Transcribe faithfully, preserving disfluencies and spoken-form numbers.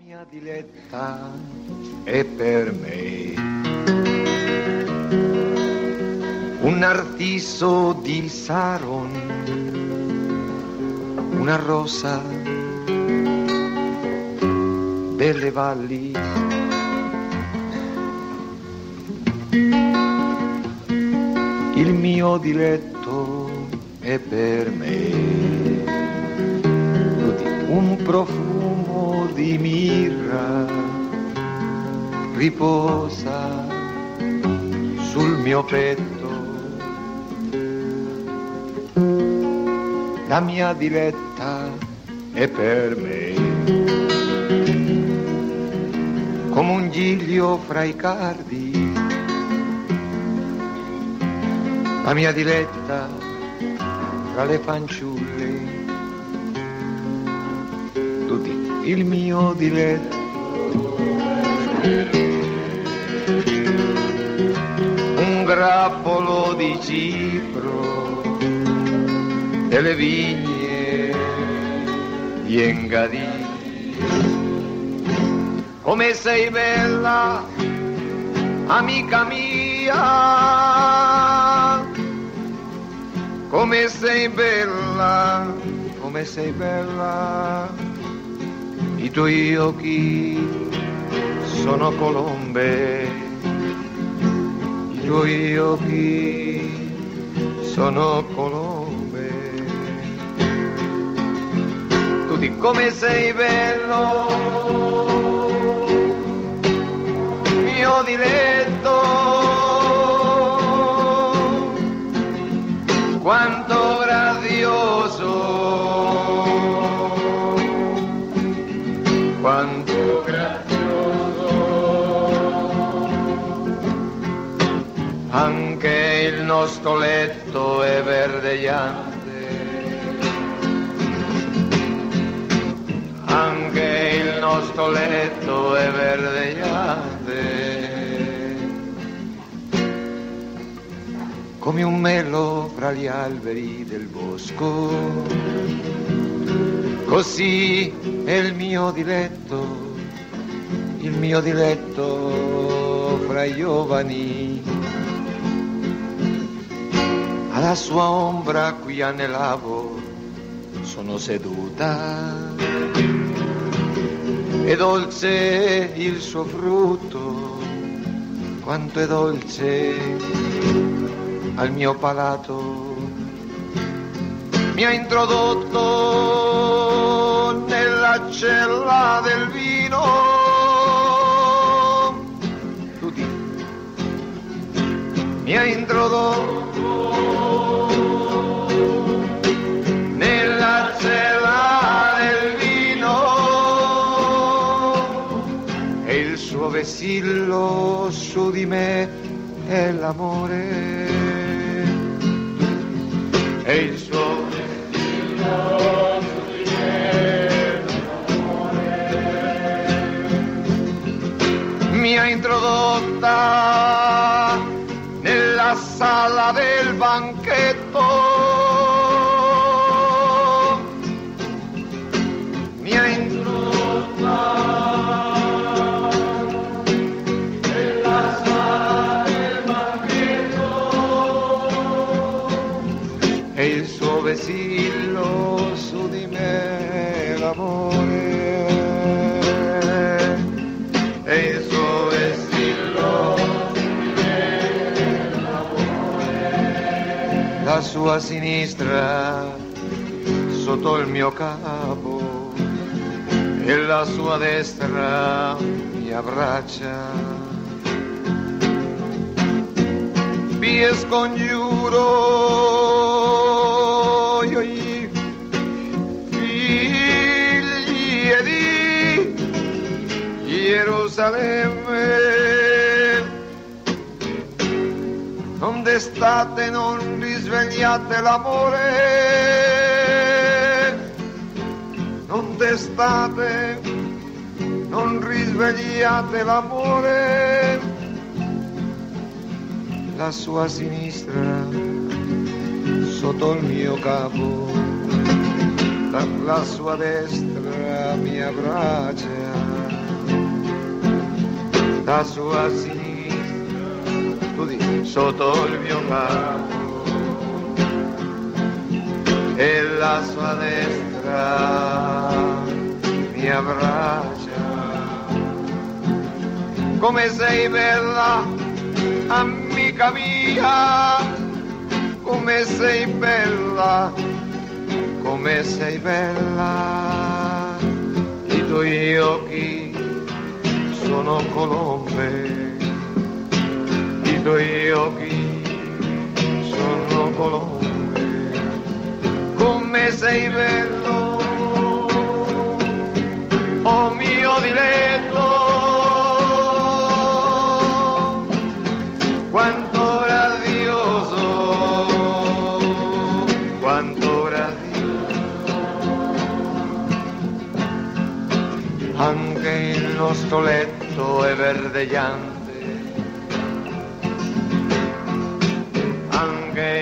mia diletta è per me un narciso di Saron, una rosa delle valli, il mio diletto è per me un profumo di mirra riposa sul mio petto, la mia diletta è per me come un giglio fra i cardi, la mia diletta tra le fanciulle, il mio diletto un grappolo di cipro delle vigne di Engadì. Come sei bella, amica mia, come sei bella, come sei bella. I tuoi occhi sono colombe, i tuoi occhi sono colombe. Tu di come sei bello, mio diletto, quanto grazioso. Quanto grazioso, anche il nostro letto è verdeggiante, anche il nostro letto è verdeggiante, come un melo fra gli alberi del bosco. Così è il mio diletto, il mio diletto fra i giovani. Alla sua ombra qui anelavo sono seduta, è dolce il suo frutto, quanto è dolce al mio palato. Mi ha introdotto nella cella del vino, tu di, mi ha introdotto nella cella del vino e il suo vessillo su di me è l'amore, e il suo mi ha introdotta nella sala del banchetto, mi ha introdotta nella sala del banchetto e il suo vessillo su di me l'amore, e il suo vessillo su di me l'amore, la sua sinistra sotto il mio capo e la sua destra mi abbraccia. Vi scongiuro io i figli di Gerusalemme, non destate, non risvegliate l'amore, non destate, non risvegliate l'amore, la sua sinistra sotto il mio capo, la, la sua destra mi abbraccia. sta sua sinistra, tu dici, sotto il mio capo, e la sua destra mi abbraccia. Come sei bella, amica mia, come sei bella, come sei bella, i tuoi occhi sono colombe, i tuoi occhi sono colombe, come sei bello, oh mio diletto, quanto radioso, quanto radioso, anche il nostro letto è verdeggiante, anche